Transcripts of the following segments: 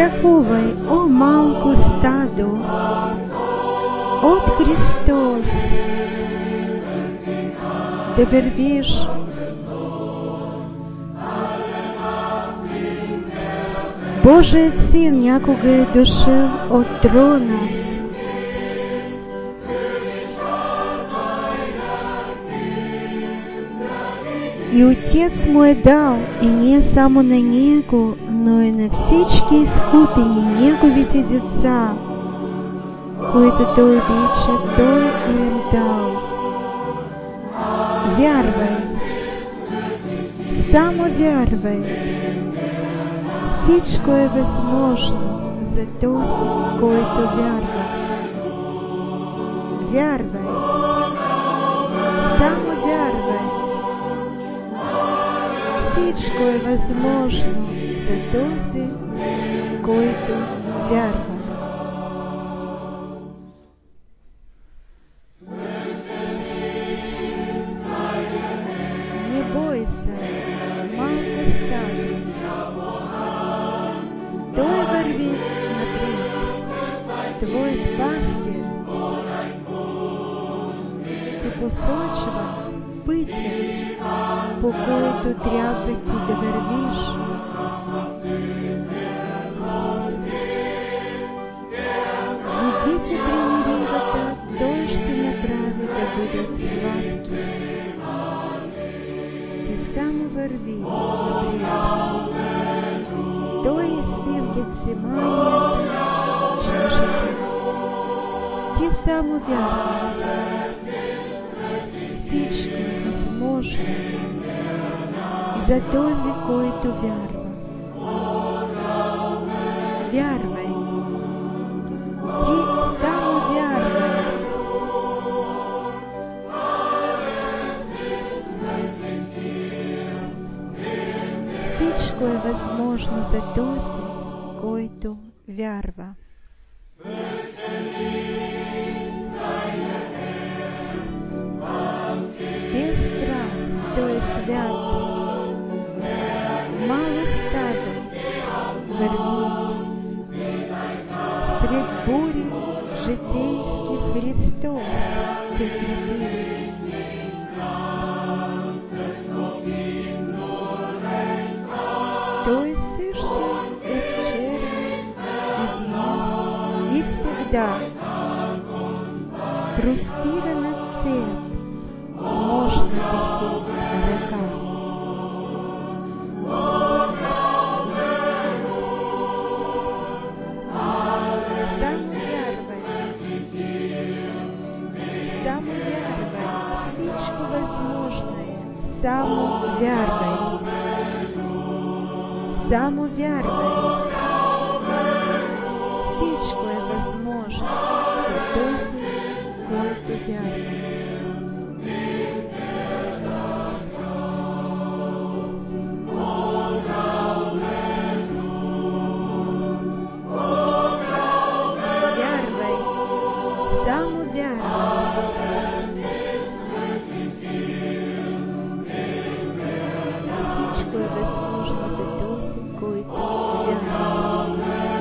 страхувай, о малку стаду, от Христос, тепер віж. Божий Син някога дошел от трона, и Отец мой дал, и не само на Него, но и на всички изкупени Неговите деца, които Той обича, Той им дал. Вярвай, само вярвай. Всичко е възможно за този, който вярва. Вярвай, само вярвай. Всичко е възможно за този, който вярва. Не бойся, малко стадо. Той върви напред. Твоят пастир ти посочва пътя, по който трябва ти да вървиш. Водите при ривата, Той ще направи да бъдат сладки. Ти само върви напред. Той изпи в Гетсиманията чашата. Ти само вярвай. Всичко е възможно за този, който вярва. Вярвай. Ти само вярвай. Всичко е възможно за този, който вярва. Без страх, Той е свят. Мало стадо върви. Сред бури житейски Христос те крепи. Той също е вчера и днес и всегда. Простира на теб мощната си ръка. Само вярвай. Само вярвай. Всичко възможно е. Само вярвай. Само вярвай. Всичко е възможно за този, който вярва. Вярвай. Само вярвай. Всичко е възможно за този, който вярва.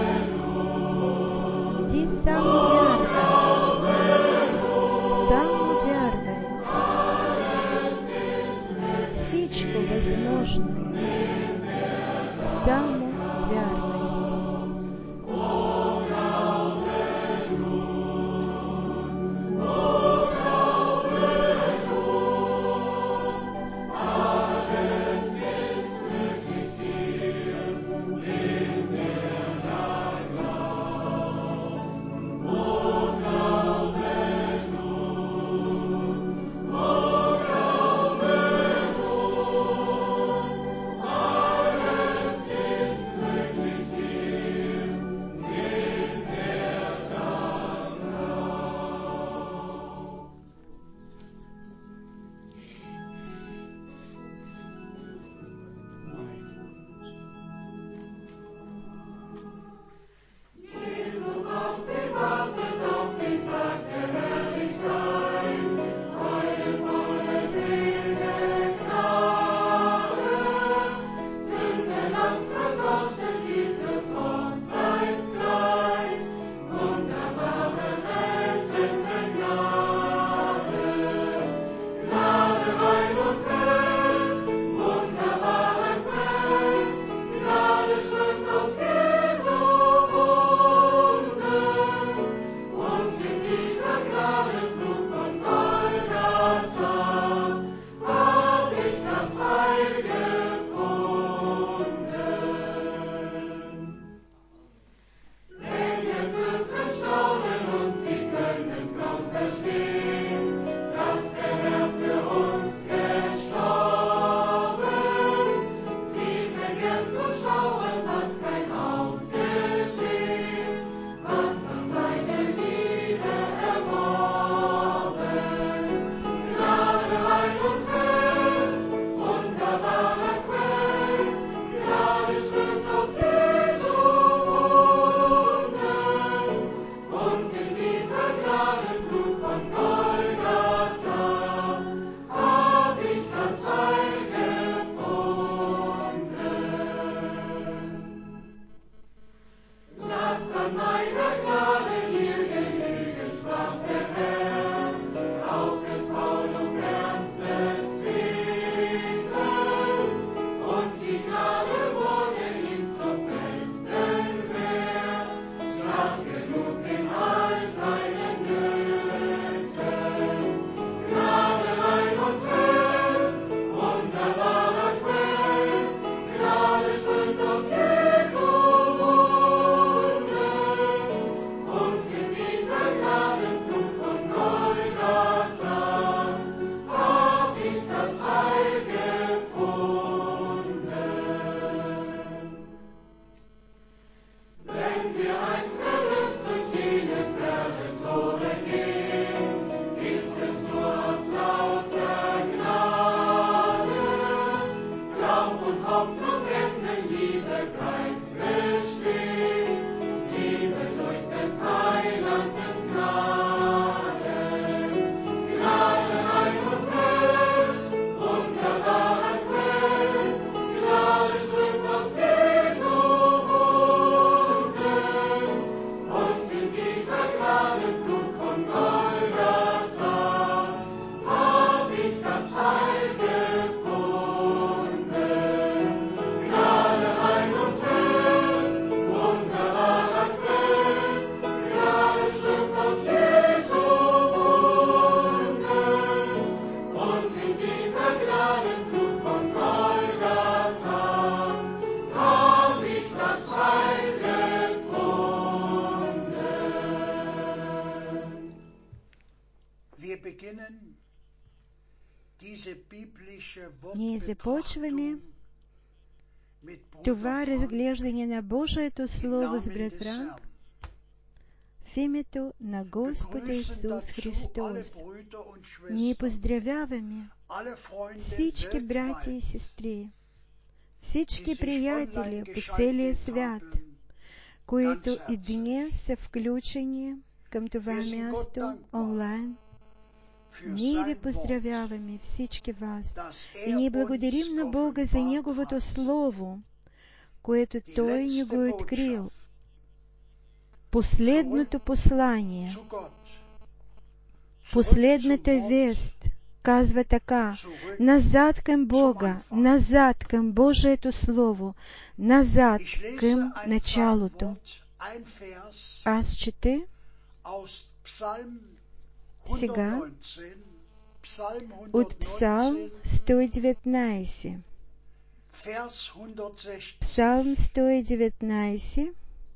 Ти само вярвай. Само вярвай. Всичко възможно е. Само вярвай. Ние започваме това разглеждане на Божието Слово с брат Франк в името на Господа Исус Христос. Ние поздравяваме всички братя и сестри, всички приятели по целия свят, които и днес са включени към това място онлайн. Ние ви поздравяваме всички вас и ние благодарим на Бога за Неговото Слово, което Той ни го е открил. Последното послание, последната вест казва така: назад към Бога, назад към Божието Слово, назад към началото. Аз чета сега от Псалм 119. Псалм 119,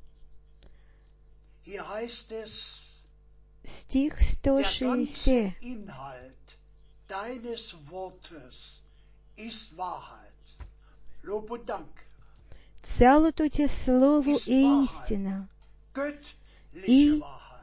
стих 160. Цялото ти Слово е истина и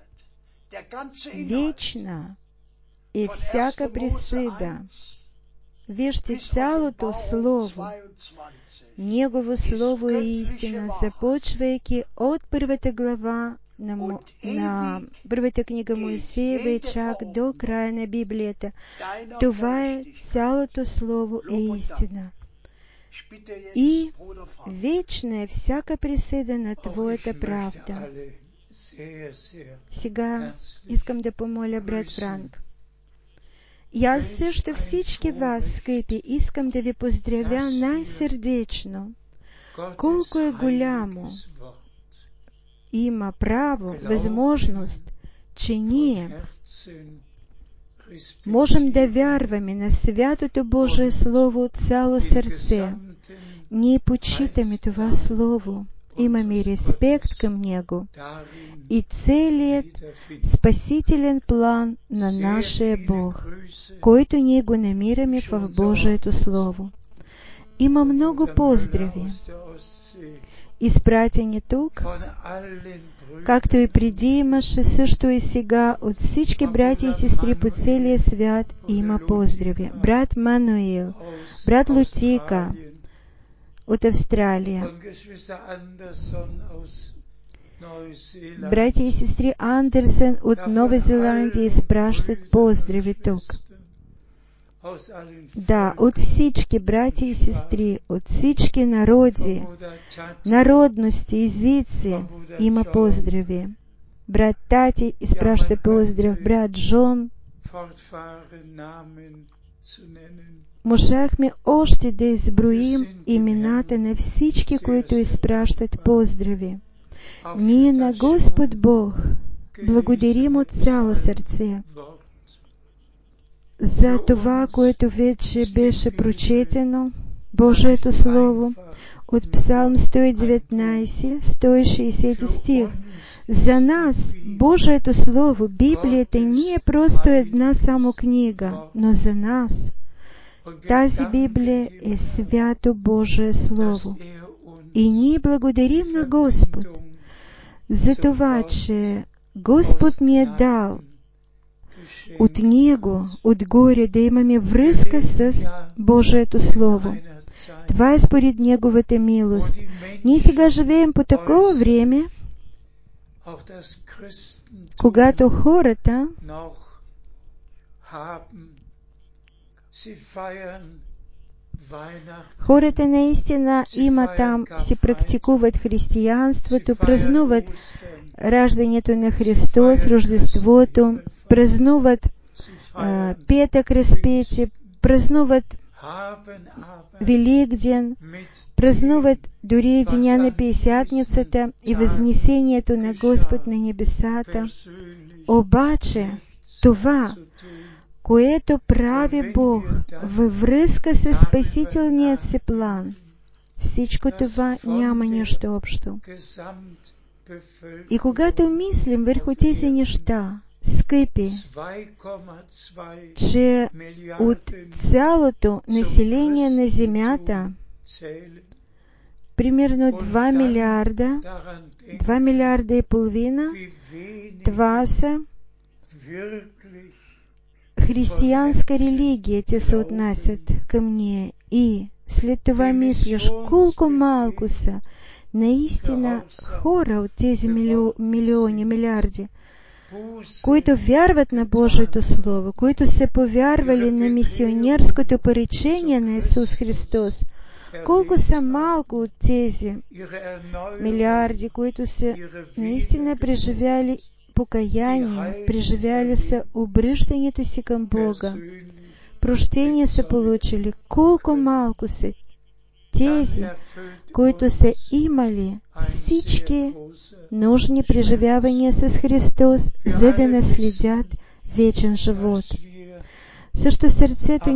вечна и всяка присъда. Вижте, цялото Слово, Негово Слово е истина, започвайки от първата глава на първата книга Моисеева и чак до края на Библията. Това е цялото Слово е истина. И вечна е всяка присъда на Твоята правда. Сега искам да помоля брат Франк. И аз също всички вас, скъпи, искам да ви поздравя най-сърдечно. Колко е голямо има право, възможност, че ние можем да вярваме на святото Божие Слово от цяло сърце. Ние почитаме това Слово, имаме респект към него и целият спасителен план на нашия Бог, който ние го намираме в Божието Слово. Има много поздрави, изпратени тук, както и преди имаше, също и сега от всички братя и сестри по целия свят има поздрави. Брат Мануил, брат Лутика от Австралия, братя и сестри Андерсен от Нова Зеландия изпращат поздрави тук. Да, от всички братя и сестри, от всички народи, народности, езици има поздрави. Брат Тати изпраща поздрав, брат Джон. Можахме още да изброим имената на всички, които изпращат поздрави. Ние на Господ Бог благодарим от цяло сърце за това, което вече беше прочетено, Божието Слово, от Псалм 119, 160 стих. За нас Божието Слово, Библията, не е просто една само книга, но за нас тази Библия е свято Божие Слово. И ние благодарим на Господ за това, че Господ ни е дал от Него, отгоре, да имаме връзка с Божието Слово. Това е според Неговата милост. Ние сега живеем по такова време, когато хората наистина има там, си практикуват християнството, празнуват раждането на Христос, Рождеството, празнуват Петък разпети, празнуват Великден, празнуват дори и деня на Пятидесятницата и Възнесението на Господ на небесата. Обаче това, което прави Бог във връзка с спасителният си план, всичко това няма нищо общо. И когато мислим върху тези неща, скипі, чи от цялото население на земята, примерно 2 миллиарда и половина, това са християнска религия, те се отнасят към ние. И след това мислиш, колко малко са наистина хора от тези милиони, милиарди, които вярват на Божието Слово, които се повярвали на мисионерското поречение на Исус Христос. Колко са малко от тези милиарди, които са наистина преживяли покаяние, преживяли са обръщането си към Бога, прощение са получили. Колко малко са тези, които са имали всички нужни преживявания с Христос, за да наследят вечен живот. Също сърцето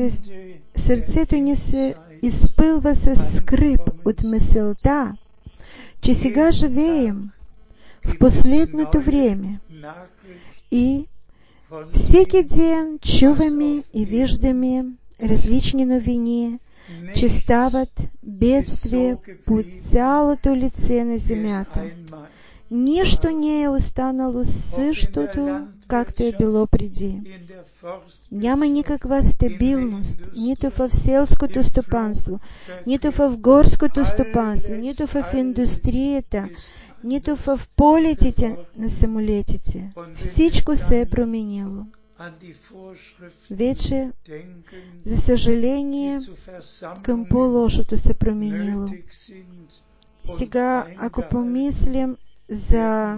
ни се изпълва със скръб от мисълта, че сега живеем в последното време и всеки ден чуваме и виждаме различни новини, че стават бедствия по цялото лице на земята. Нищо не е останало същото, както е било преди. Няма никаква стабилност, нито в селското стопанство, нито в горското стопанство, нито в индустрията, нито в полетите на самолетите. Всичко се е променило. Вече, за съжаление, към по-лошото се променило. Сега, ако помислим за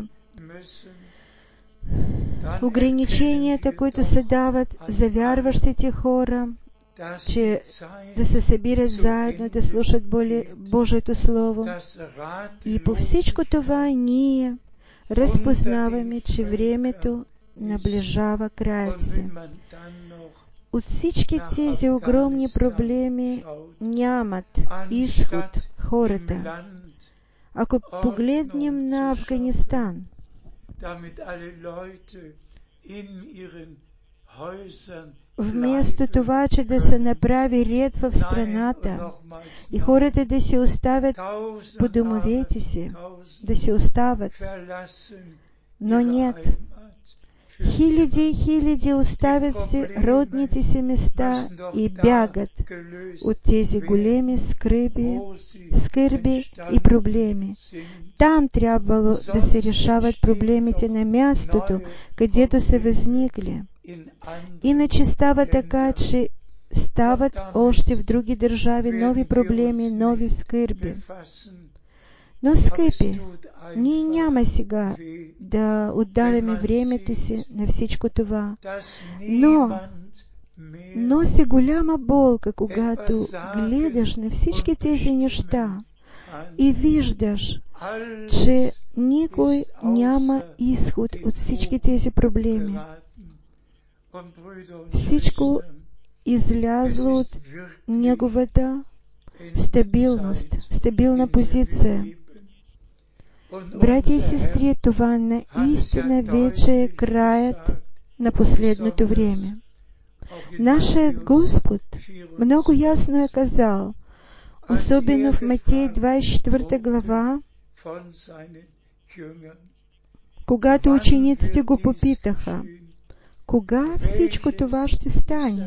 ограниченията, които се дават за вярващите хора, че да се събират заедно, да слушат Божието Слово. И по всичко това ние разпознаваме, че времето наближава краят си. От всички тези огромни проблеми нямат изход хората. Ако погледнем на Афганистан, вместо това, че да се направи ред в страната и хората да се оставят по домовете си, да се остават, но нет. Хиляди и хиляди оставят си родните си места и бягат от тези големи скърби и проблеми. Там трябвало да се решават проблемите на мястото, където са възникли. Иначе става така, че стават още в други държави нови проблеми, нови скърби. Но, скъпи, ние няма сега да отдаваме времето си на всичко това. Но носи голяма болка, когато гледаш на всички тези неща и виждаш, че никой няма изход от всички тези проблеми. Всичко излязло от неговата стабилна позиция. Братя и сестри, това наистина вече е краят на последното време. Нашият Господ много ясно е казал, особено в Матей 24 глава, когато учениците го попитаха, кога всичко това ще стане?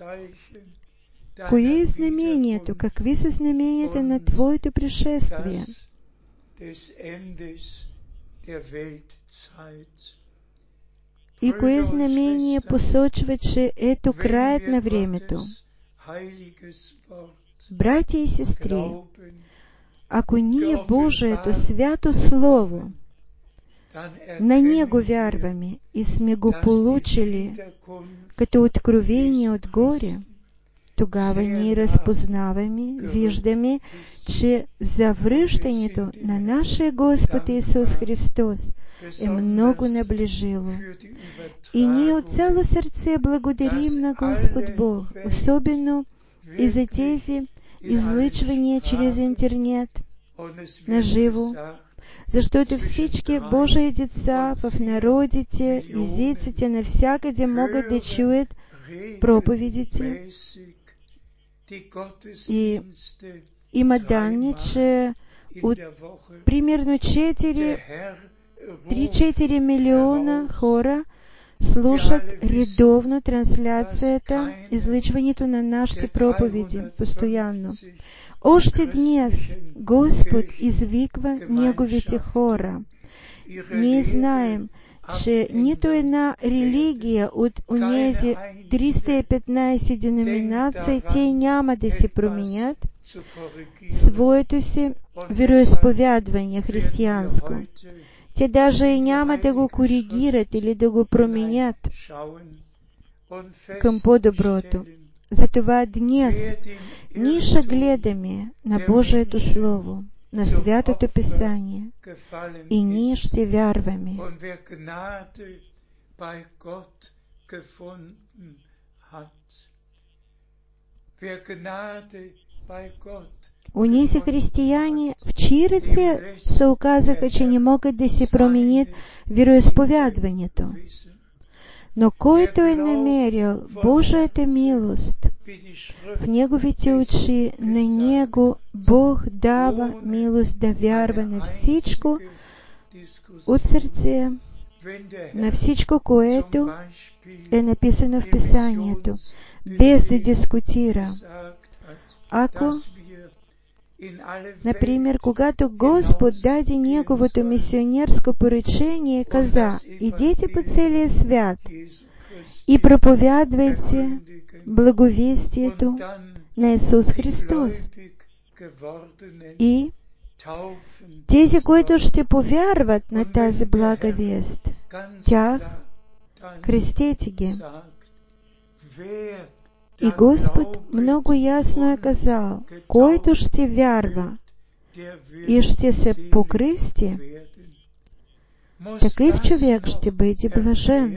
Кое е знамението? Какви са знаменията на Твоето пришествие? И кое знамение посочва, че ето краят на времето? Братя и сестри, ако ние Божието свято Слово, на него вярваме и сме го получили като откровение отгоре, тогава ние разпознаваме, виждаме, че завръщането на нашия Господ Исус Христос е много наближило. И ние от цяло сърце благодарим на Господ Бог, особено и за тези излъчвания чрез интернет, на живо, Защото всички Божии деца в народите и езиците навсякъде могат да чуят проповедите. И има данни, че от примерно 3-4 милиона хора слушат редовно трансляцията, излъчването на нашите проповеди постоянно. Още днес Господ извиква Неговите хора. Ние знаем, че нито една религия от онези 315 деноминации, те няма да се променят своето си вероизповядване християнско. Те даже и няма да го коригират или да го променят към по-доброто. Затова днес ние ще гледаме на Божието Слово, на Святото Писание, и ние ще вярваме. Унеси християни, в чии ръце се оказаха, че не могат да се променят вероизповядването. Но който е намерил Божията милост в неговите очи, на него Бог дава милост да вярва на всичко от сърце, на всичко, което е написано в Писанието, без да дискутира. Ако, например, когато Господ даде Неговото мисионерско поръчение, каза: идете по целия свят и проповядвайте благовестието на Исус Христос. И тези, които ще повярват на тази блага вест, тях крестете ги. И Господ много ясно е казал: който ще вярва и ще се покрести, такъв човек ще бъде блажен.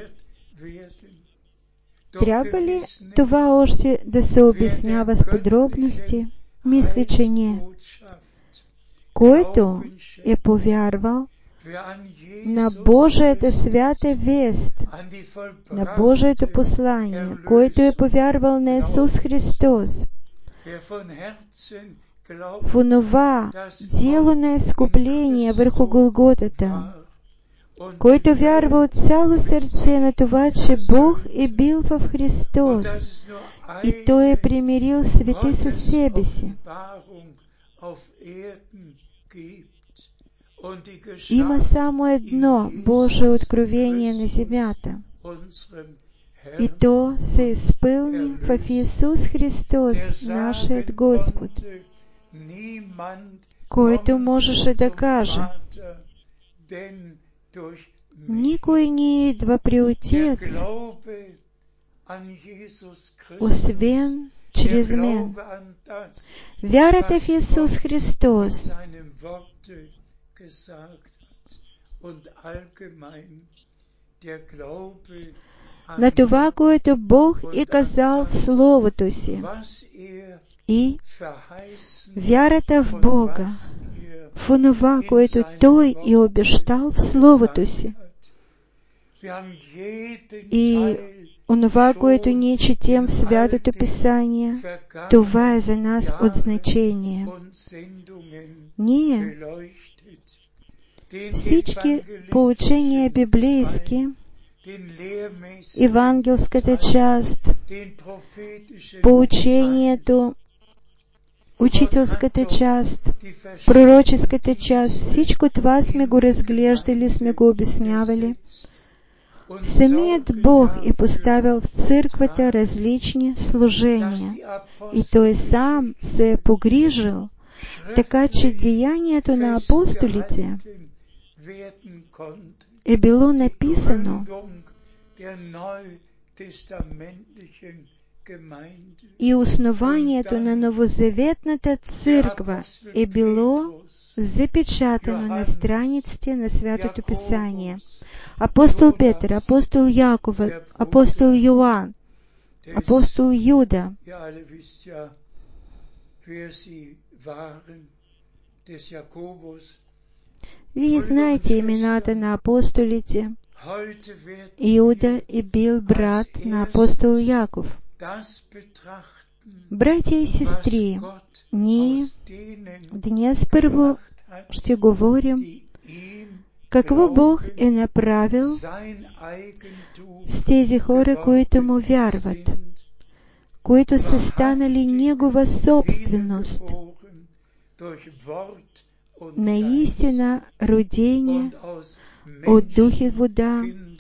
Трябва ли това още да се обяснява с подробности? Мисля, че не. Който е повярвал на Божията свята вест, на Божието послание, който е повярвал на Исус Христос, в онова дело на изкупление върху Голготата, който вярва от цяло сърце на това, че Бог е бил в Христос и Той е примирил света със себе си. Има само едно Божие откровение на земята, и то се изпълни в Исус Христос, нашият Господ, който можеше да каже: никой не идва при Отец, освен чрез мен. Вярата в Исус Христос на това, което Бог е казал в Словото си, и вярата в Бога, в онова, което Той е обещал в Словото си, и онова, което ние четем в Святото Писание, това е за нас от значение. Ние всички поучения библейски, евангелската част, поучението, учителската част, пророческата част, всичко това сме го разглеждали, сме го обяснявали. Самият Бог е поставил в църквата различни служения и Той сам се е погрижил, така че деянието на апостолите е било написано и основанието на новозаветната църква е било запечатано на страниците на Святото Писание. Апостол Петър, апостол Яков, апостол Йоан, апостол Юда. Вы знаете имена-то на апостолите. Иуда и Бил, брат, на апостол Яков. Братья и сестры, ние днес първо ще говорим какво Бог е направил с тези хора, които му вярват, които са станали Негова собственост, наистина родени от дух и вода,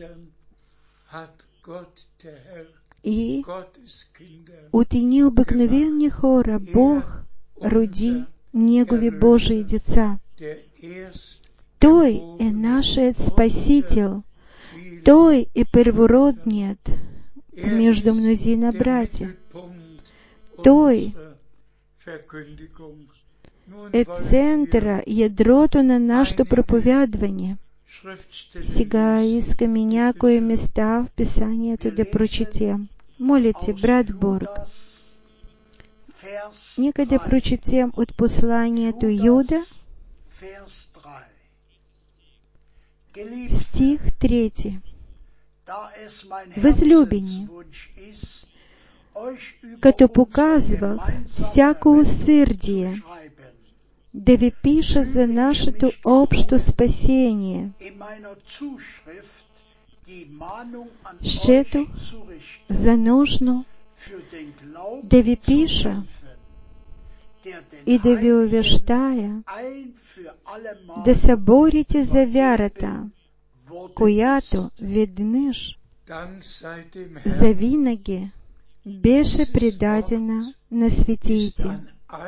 и от едни обикновени хора Бог роди Негови Божии деца. Той е нашият Спасител, Той е первородният между мнозина братя. Той е центъра, ядрото на нашето проповядване. Сега искаме някои места в Писанието да прочетем. Молите, брат Борг. Нека да прочетем от посланието Юда, стих 3. Възлюбени, като показвах всяко усърдие, да ви пиша за нашето общо спасение, счето за нужно да ви пиша и да ви увещая да се борите за вярата, която веднъж завинаги беше предадена на светиите.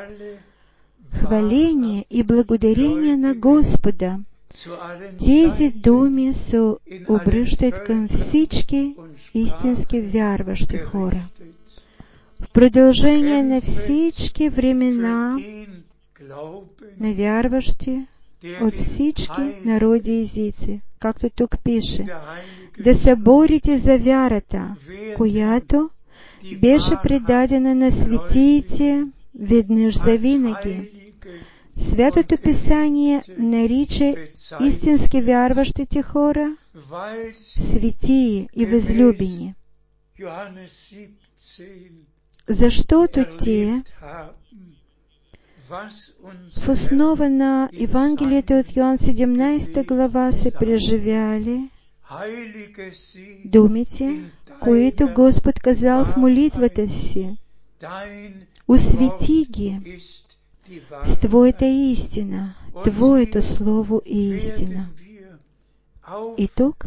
Хваление и благодарение на Господа. Тези думи се обръщат към всички истински вярващи хора. В продължение на всички времена на вярващи от всички народи и езици, както тук пише, да се борите за вярата, която беше предадена на светиите веднъж завинаги. Святото Писание нарича истински вярващите хора светии и възлюбени, защото те в основа на Евангелието от Йоан 17 глава са преживяли думите, които Господ казал в молитвата си: освети ги с Твоята истина, Твоето Слово е истина. И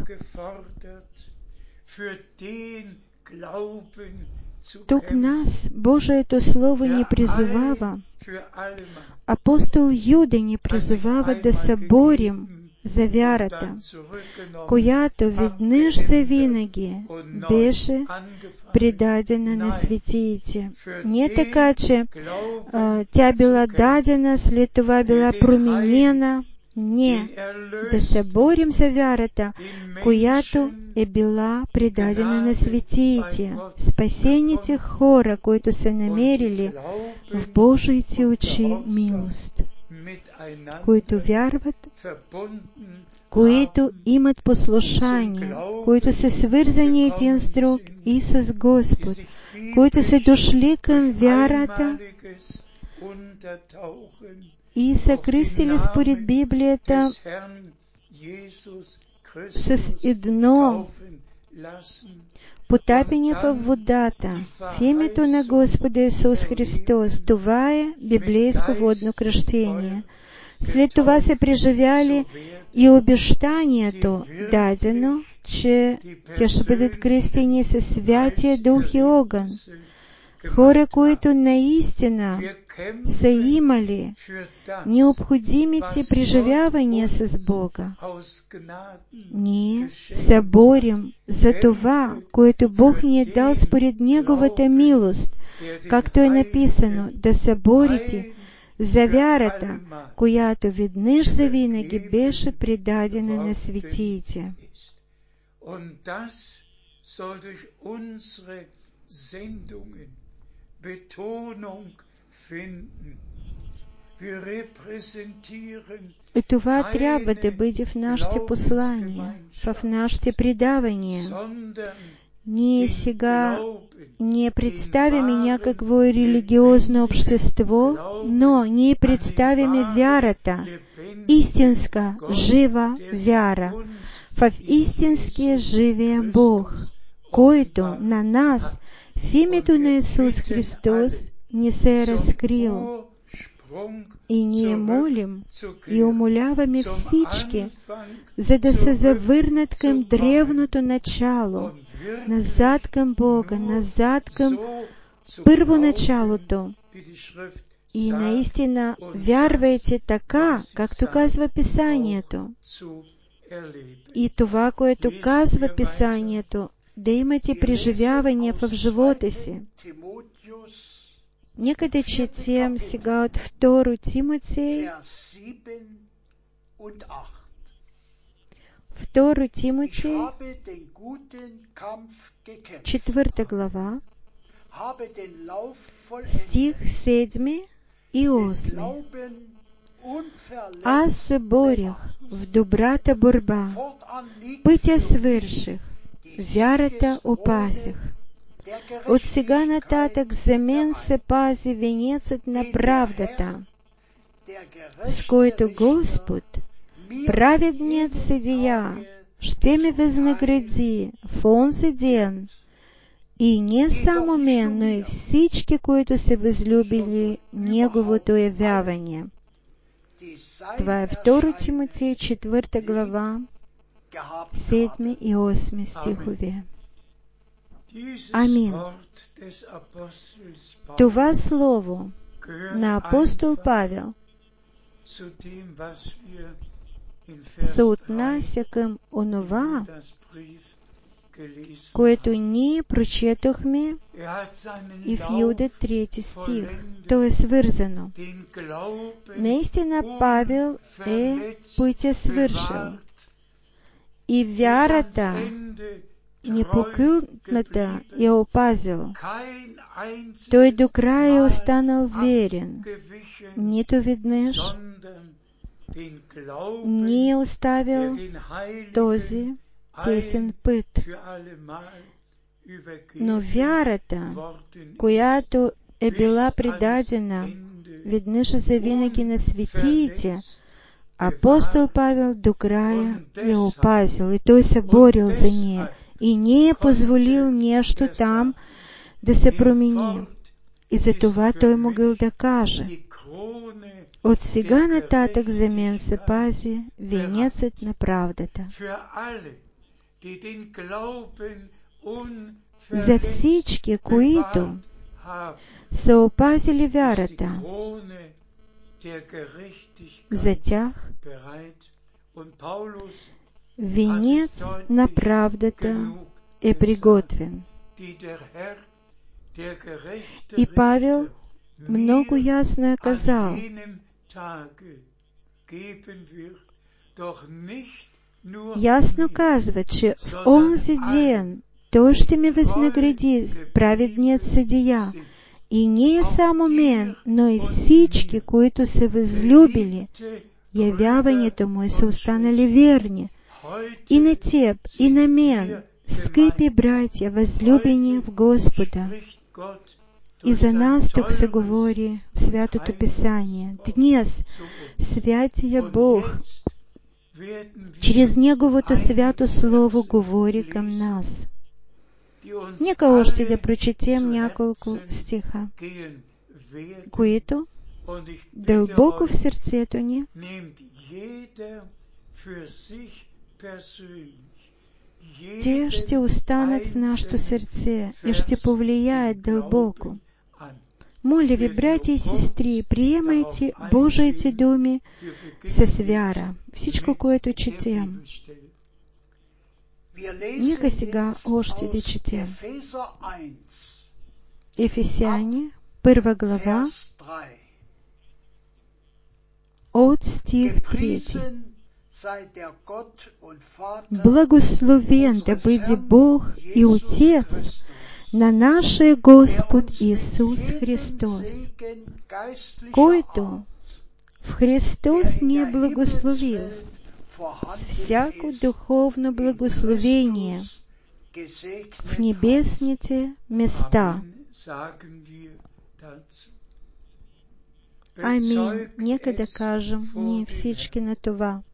тук нас Божието Слово ни призовава, апостол Юда ни призовава да се борим за вярата, която веднъж завинаги беше предадена на светиите. Не така, че тя била дадена, след това била променена. Не, да се борим за вярата, която е била предадена на светиите, спасените хора, които са намерили в Божиите очи милост, които вярват, които имат послушание, които са свързани един с друг и с Господ, които са дошли към вярата и са кръстили според Библията с едно потапени във водата в името на Господа Исус Христос. Това е библейско водно кръщение. След това са преживяли и обещанието дадено, че те ще бъдат кръстени със Святия Дух и огън. Хора, които наистина са имали необходимите преживявания с Бога. Ние се борим за това, което Бог ни е дал според Неговата милост, както е написано, да се борите за вярата, която веднъж завинаги беше предадена на светиите. И това трябва да бъде в нашите послания, в нашите предавания. Ние сега не представяме някакво религиозно общество, но ние представяме вярата, истинска, жива вяра, в истинския живия Бог, който на нас в името на Исус Христос ни се е разкрил. И ние молим и умоляваме всички, за да се завърнат към древното начало, назад към Бога, назад към първоначалото. И наистина вярвайте така, както казва Писанието. И това, което казва Писанието, да имате преживявания в живота си. Нека да четем сега от 2 Тимотей, 2 Тимотей, 4 глава, стих 7 и 8. Аз се борих в добрата борба, пътя свърших, вярата опасих. От сега нататък за мен се пази венецът на правдата, с който Господ, праведният съдия, ще ме възнагради в онзи ден, и не само мен, но и всички, които са възлюбили Неговото явяване. Това е 2 Тимотей, 4 глава, 7 и 8 стихове. Амин. Това слово на апостол Павел се отнася към онова, което ние прочетохме и в Юда 3 стих. То е свързано. Наистина Павел е пътя свършил и вярата непокълната е опазил. Той до края е останал верен, нито веднъж не е оставил този тесен път. Но вярата, която е била предадена веднъж завинаги на светиите, апостол Павел до края е опазил и той се борил за нея и не е позволил нещо там да се промени. И затова той могъл да каже: от сега нататък за мен се пази венецът на правдата. За всички, които са опазили вярата, за тях венец на правдата е приготвен. И Павел много ясно е казал: ясно казва, че в онзи ден той ще ме възнагради, праведният съдия, и не само мен, но и всички, които са възлюбили явяването му и са останали верни. И на теб, и на мен, скъпи братя, възлюбени в Господа. И за нас тук се говори в Святото Писание. Днес Святия Бог чрез Неговото свято Слово говори към нас. Нека още да прочетем няколко стиха, които дълбоко в сърцето ни те ще останат в нашето сърце и ще повлияят дълбоко. Моля ви, братя и сестри, приемайте Божиите думи с вяра. Всичко, което четем. Нека сега още да четем. Ефесяни, 1 глава, от стих 3. Благословен да бъде Бог и Отец на нашия Господ Исус Христос, който в Христос не благословил всяко духовно благословение в небесните места. Аминь. Нека да кажем ние всички на това.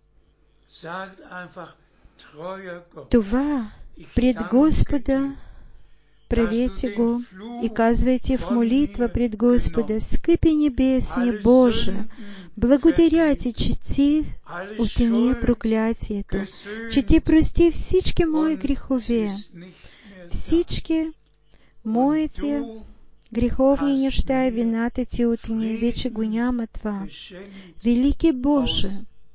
Това пред Господа правете го и казвайте в молитва пред Господа: скъпи небесни Боже, благодаря Ти, че Ти отне проклятието, че Ти прости всички мои грехове, всички моите греховни неща и вината Ти отне, вече го няма това. Велики Боже,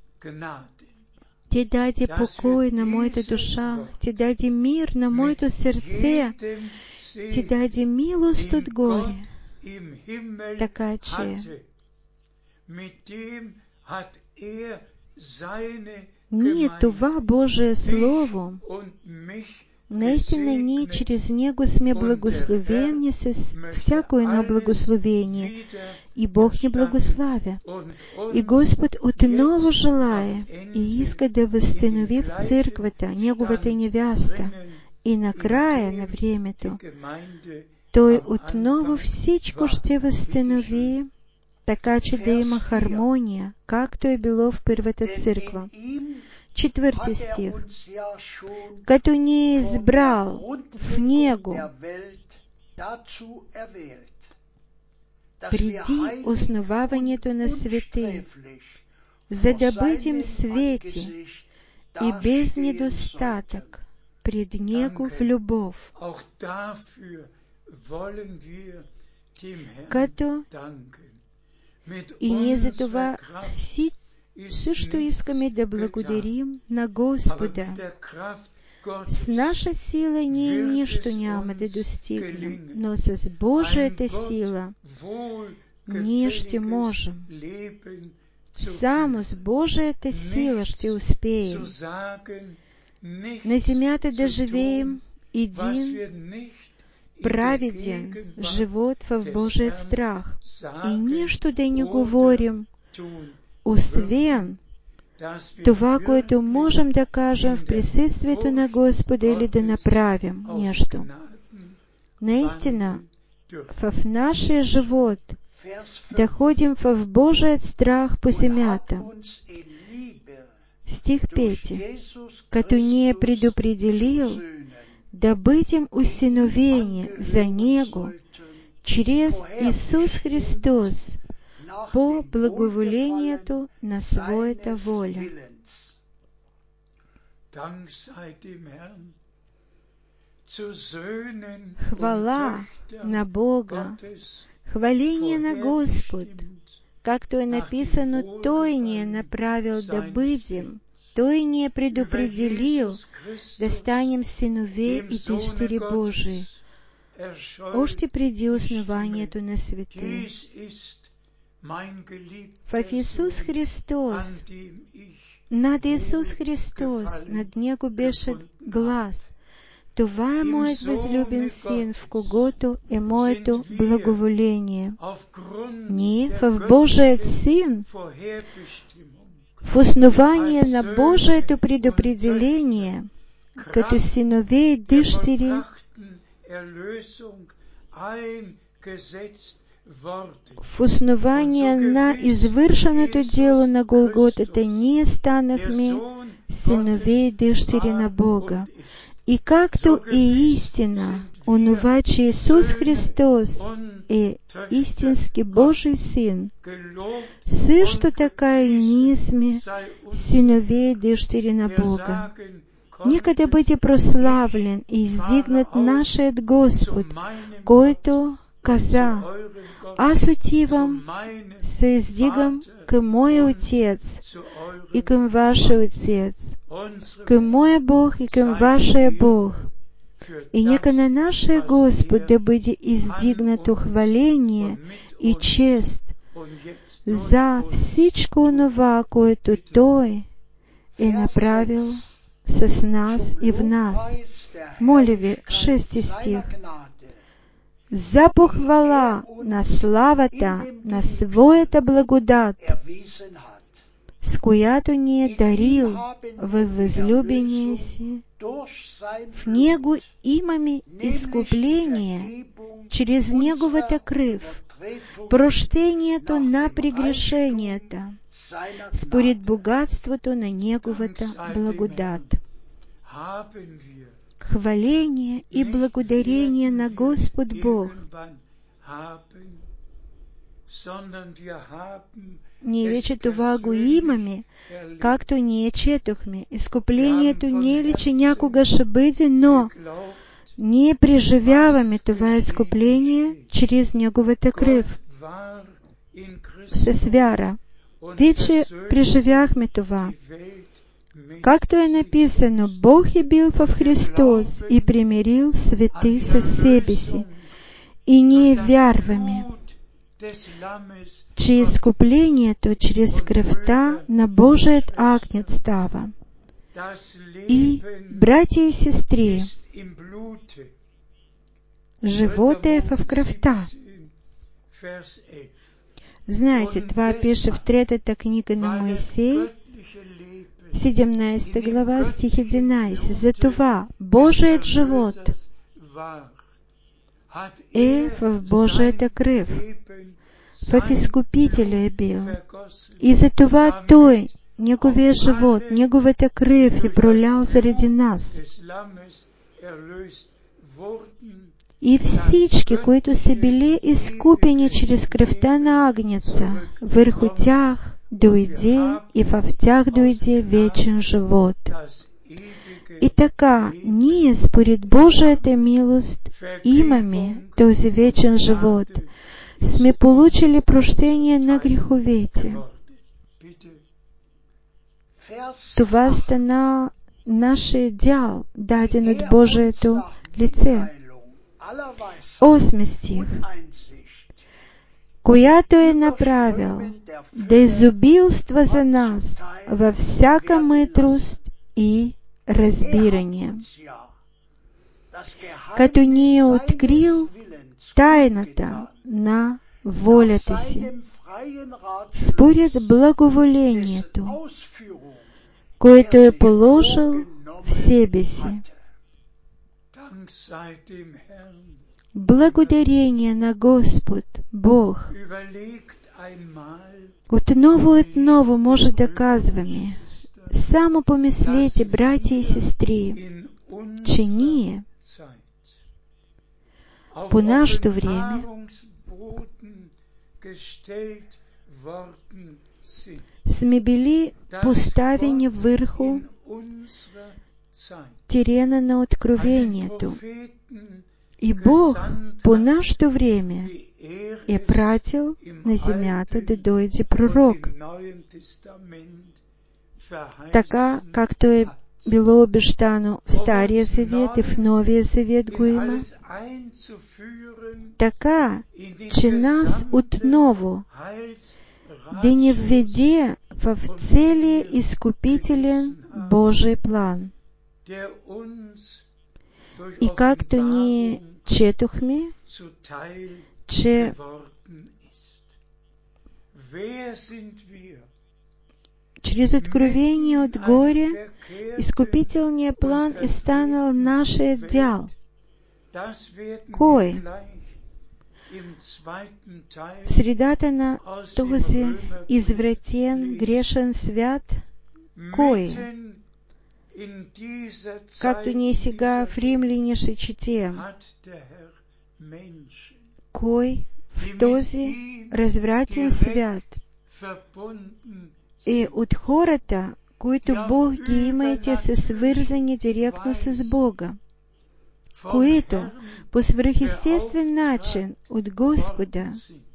Ти даде покой на моята душа, Ти даде мир на моето сърце, Ти даде милост отгоре, така че ние това Божие Слово, наистина ние чрез него сме благословени с всяко едно благословение, и Бог ни благославя. И Господ отново желая и иска да възстанови в църквата неговата невяста, и накрая на времето Той отново всичко ще възстанови, така че да има хармония, както е било в първата църква. 4 стих. Като ни е избрал в Него преди основаването на света, за да бъдем свети и без недостатък пред Него в любов. Като и ние за това също искаме да благодарим на Господа. С наша сила ние нищо няма да достигнем, но с Божията сила ние ще можем. Само с Божията сила ще успеем на земята да живеем един праведен живот в Божия страх и нищо да не говорим, освен това, което можем да кажем в присъствието на Господа или да направим нещо. Наистина, в нашия живот да ходим в Божият страх по земята. Стих 5. Като ни е предопределил да бъдем усиновени за Него чрез Исус Христос по благоволението на своята воля. Хвала на Бога, хваление на Господ, както е написано, Той ни е направил да бъдем, Той ни е предопределил да станем синове и дъщери Божии, още преди основанието на света. В Исус Христос, над Исус Христос, над Него беше глас: това е моят възлюбен син, в когото е моето благоволение. Ние в Божият Син, в основание на Божието предопределение, като синове и дъщери, в основание на извършеното дело на Голготата, ние станахме синове и дъщери на Бога. И както и истина, онова, че Исус Христос е истински Божий Син, също така и ние сме синове и дъщери на Бога. Нека да бъде прославлен и издигнат нашият Господ, който каза: аз отивам, се издигам към моя Отец и към вашия Отец, към моя Бог и към вашия Бог. И нека на нашия Господ да бъде издигнато хваление и чест за всичко онова, което Той е направил с нас и в нас. Моля ви, 6 стих. за похвала, на славата, на своята благодат, с която ни е дарил във възлюбение си. В Него имаме изкупление чрез Неговата кръв, прощението на прегрешенията, според богатството на Неговата благодат. Хваление и благодарение на Господ Бог. Ние вече това го имаме, както ние четохме. Изкуплението не е ли, че някога ще бъде, но ние преживяваме това изкупление чрез Неговата кръв. С вяра. Вече преживяхме това. Както е написано, Бог е бил в Христос и примирил света със себе си. И ние вярваме, че изкуплението чрез кръвта на Божият агнец става. И, братя и сестри, живота е в кръвта. Знаете, това пише в 3-та книга на Моисей, 17 глава, стих 11. Затова Божият живот е в Божията кръв. В Изкупителя е бил. И затова Той, Неговия живот, Неговата кръв е пролял заради нас. И всички, които са били изкупени чрез кръвта на Агнеца, върху тях дойде и в тях дойде вечен живот. И така, ние според Божията милост имаме този вечен живот. Сме получили прощение на греховете. Това стана нашия дял, даден от Божието лице. 8 стих. Която е направил да изобилства за нас във всяка мъдрост и разбирание, като ни е открил тайната на волята си, според благоволението, което е положил в себе си. Благодарение на Господ Бог. Отново може да казваме, само помислете, братя и сестри, че ние по нашето време сме били поставени върху терена на откровението. И Бог по нашето време е пратил на земята да дойде пророк. Така, както е било обещано в Стария Завет и в Новия Завет го има, така, че нас отново да ни введе в целия изкупителен Божий план. И както ние четохме, че чрез откровение отгоре изкупителният план е станал нашия дял. Кой? В средата на този извратен, грешен свят, кой? Както ние сега в Римляни ще четем, кой в този развратен свят е от хората, които Бог ги има и те са свързани директно с Бога, които по свръхестествен начин от Господа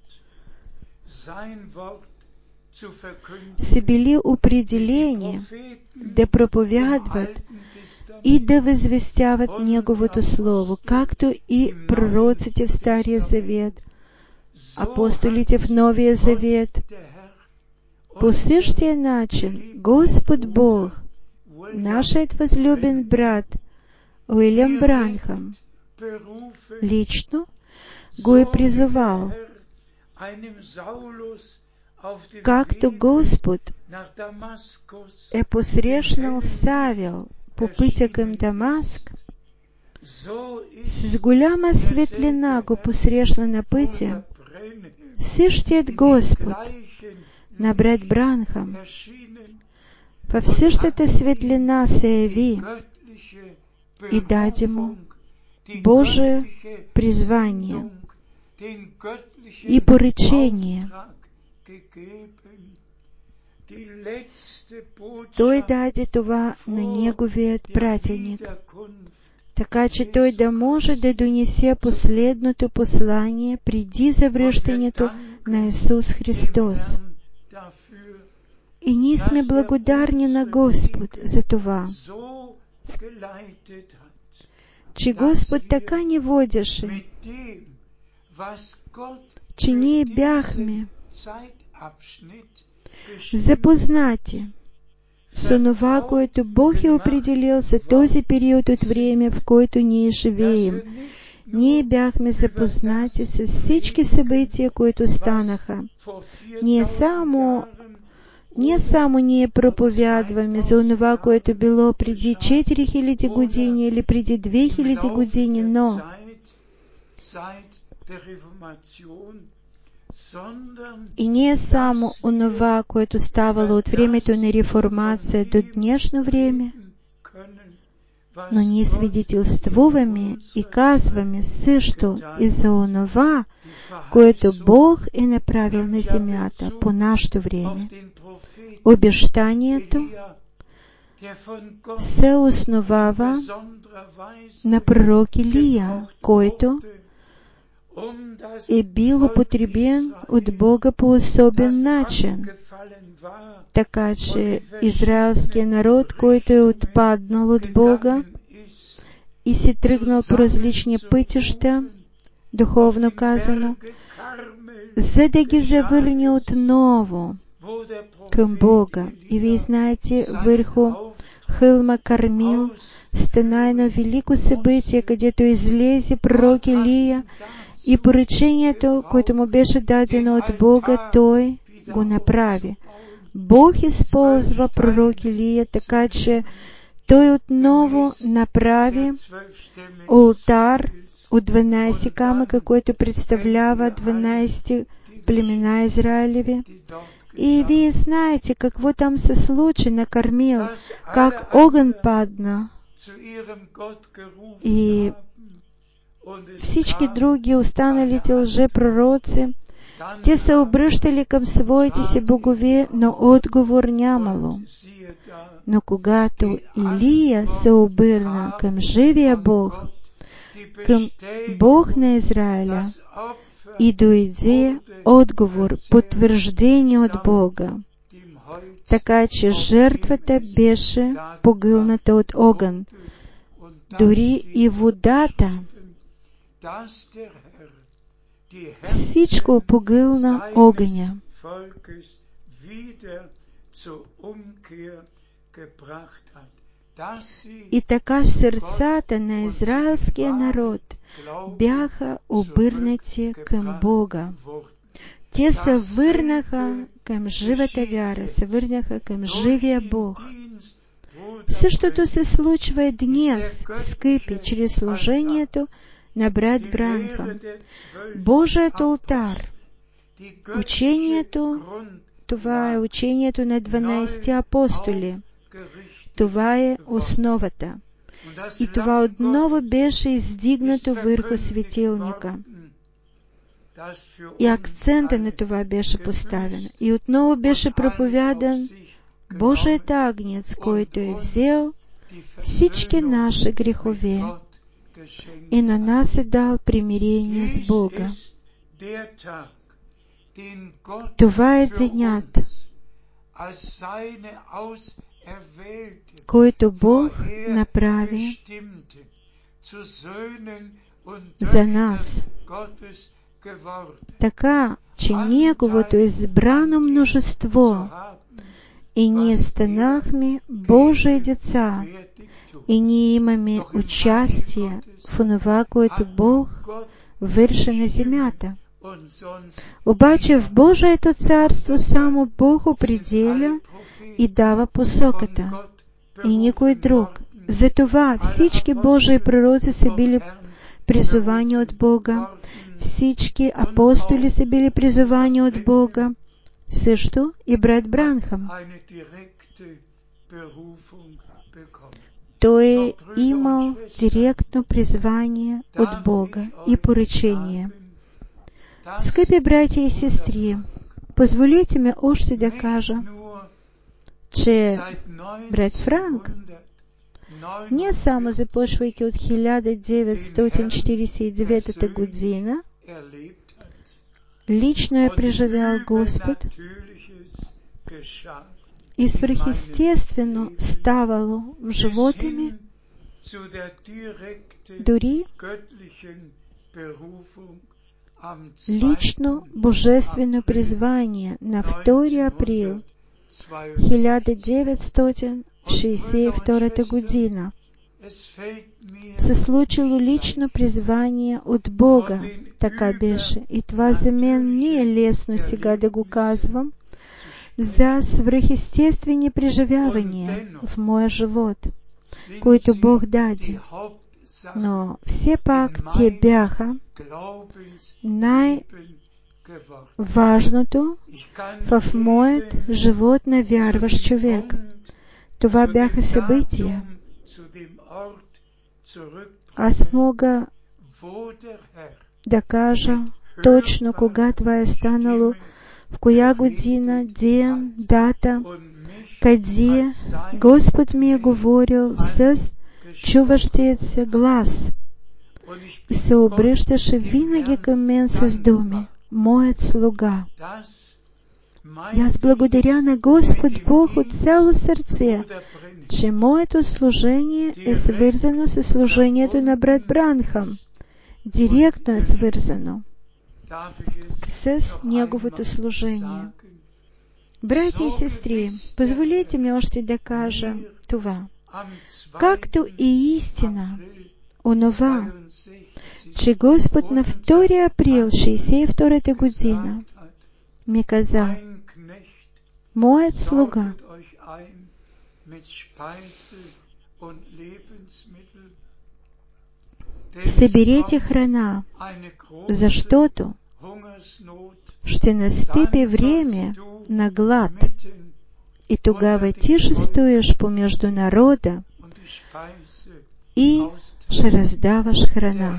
са били определени да проповядват и да възвестяват Неговото Слово, както и пророците в Стария Завет, апостолите в Новия Завет. По същия начин Господ Бог, нашият възлюбен брат Уилям Бранхам, лично го призывал. Как-то Господ посрещнал Савел по пътя към Дамаск, с голяма светлина го посрещна на пътя. Същият Господ на брат Бранхам в същата светлина се яви и даде му Божие призвание и поръчение. Той даде това на неговият пратеник, така че той да може да донесе последното послание преди завръщането на Исус Христос. И ние сме благодарни на Господ за това, че Господ така ни водеше, че ние бяхме запознати с онова, което Бог е определил за този период от време, в който ние живеем. Ние бяхме запознати с всички събития, които станаха. Не само ние проповядваме за онова, което било преди 4000 години или преди 2000 години, но и не само онова, което ставало от времето на реформация до днешно време, но ние свидетелствуваме и казваме също и за онова, което Бог е направил на земята по нашето време. Обещанието се основава на пророк Илия, който е бил употребен от Бога по особен начин, така че израелският народ, който е отпаднал от Бога и се тръгнал по различни пътища, духовно казано, за да ги завърне отново към Бога. И вие знаете, върху хълма Кармил стана едно велико събитие, където излезе пророк Илия и поръчението, което му беше дадено от Бога, той го направи. Бог използва пророк Илия, така че той отново направи олтар от 12 камъка, който представлява 12 племена Израилеви. И вие знаете какво там се случи на Кармил, как огън падна. И всички други останалите лжепророци, те се обръщали към своите си богове, но отговор нямало. Но когато Илия се обърна към живия Бог, към Бог на Израиля, и дойде отговор, потвърждение от Бога, така че жертвата беше погълната от огън. Дори и водата, всичко погълна огъня. И така сърцата на израелския народ бяха обърнати към Бога. Те се върнаха към живата вяра, се върнаха към живия Бог. Същото се случва и днес, скъпи, чрез служението на брат Бранхам. Божият олтар, учението, това е учението на 12 апостоли. Това е основата. И това отново беше издигнато върху светилника. И акцента на това беше поставен. И отново беше проповядан Божият агнец, който е взел всички наши грехове и на нас е дал примирение с Бога. Това е денят, който Бог направи за нас, така, че Неговото избрано множество и ние станахме Божии деца и ние имаме участие в това, което Бог виршена земята. Обаче в Божието царство само Бог определя и дава посоката, и никой друг. Затова всички Божии пророци са били призовани от Бога, всички апостоли са били призовани от Бога, също и брат Бранхам. Той е имал директно призвание от Бога и поръчение. Скъпи братя и сестри, позволите ми още да кажа, че брат Франк, не само започвайки от 1949 година, лично е преживял Господ и свръхестествено ставало в живота ми, дори лично божествено призвание на 2 април 1962 година се случило лично призвание от Бога. Така беше. И това за мен не е лесно сега да го казвам, за свръхестествени преживявания в моя живот, които Бог даде. Но все пак те бяха най-важното в моят живот на вярващ човек. Това бяха събития. Аз мога да кажа точно кога това е станало, в коя година, ден, дата, къде Господ ми е говорил с чуващият се глас и се обръщаше винаги към мен с думи: моят слуга. И аз благодаря на Господ Бог от цяло сърце, че моето служение е свързано с служението на брат Бранхам. Директно е свързано с неговото служение. Братя и сестри, позволете ми още да кажа това. Както и истина, онова, че Господ на 2 април 1962 година ми каза: моят слуга, съберете храна, защото ще настъпи време на глад, и тогава ти ще стоиш помежду народа и ще раздаваш храна.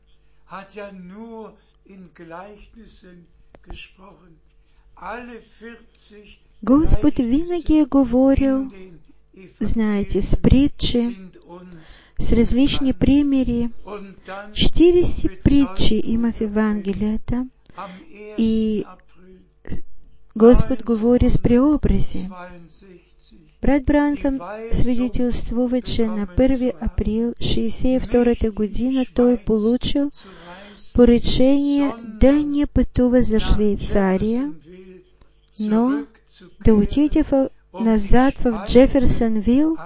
Господ винаги е говорил, знаете, с притчи, с различни примери. 40 притчи има в Евангелията и Господ говори с преобрази. Брат Бранхам свидетелствува, че на 1 април 1962 година той получил поръчение да не пътува за Швейцария, но да отиде назад в Джеферсонвил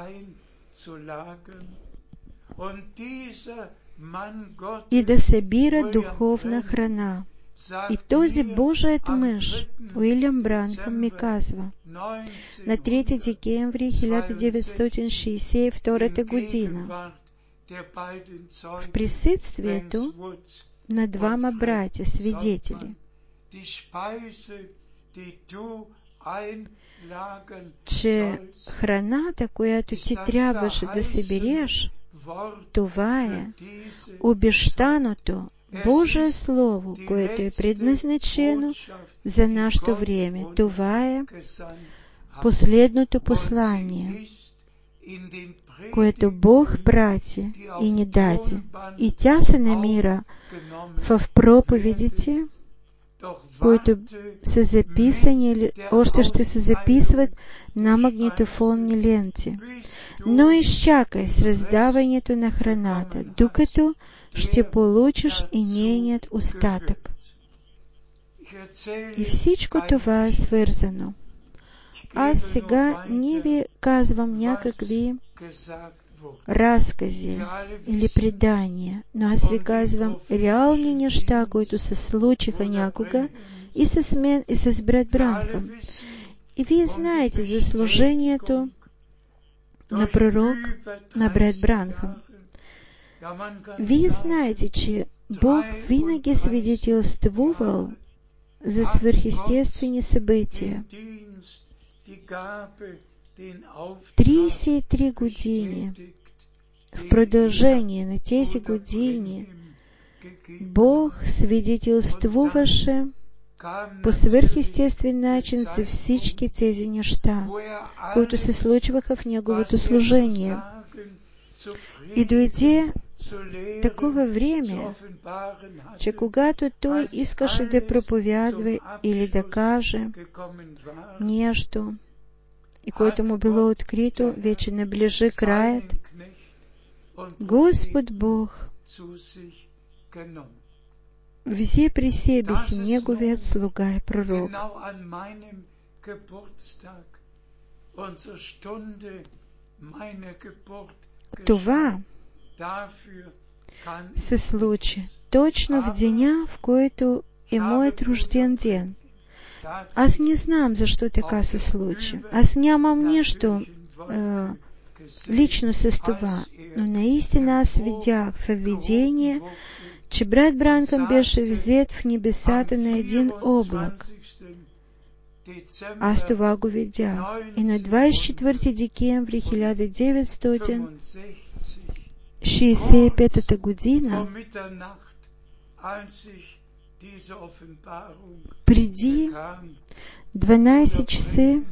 и да събира духовна храна. И този Божият мъж, Уилям Бранхам, ми казва на 3 декември 1962 година в присъствието на двама братя, свидетели, че храната, която ти трябваше да събереш, това е обещаното Божие Слово, което е предназначено за нашето време. Това е последното послание, което Бог прати и ни даде. И тя се намира в проповедите, които са записани или още ще се записват на магнитофонни ленти. Но изчакай с раздаването на храната, докато ще получиш и нейният остатък. И всичко това е свързано. Аз сега не ви казвам някакви разкази или предания, но аз ви казвам реални неща, които се случиха някога и с мен и с брат Бранхам. И вие знаете за служението на пророк на брат Бранхам. Вие знаете, че Бог винаги свидетелствувал за свръхестествени събития. 33 години. В продължение на тези години Бог свидетелствуваше по свръхестествен начин за всички тези неща, които се случваха в Неговото служение. И дойде такова време, че когато Той искаше да проповядва или да каже нещо, и което му било открито, вече наближи краят, Господ Бог взе при себе си Неговият слуга и пророк. Това се случи точно в деня, в който е моят рожден ден. Аз не знам защо така се случи. Аз нямам нищо лично с това, но наистина аз видях в видение, че брат Бранхам беше взет в небесата на един облак. Аз това го видях. И на 24 декември 1965 година, преди 12 часа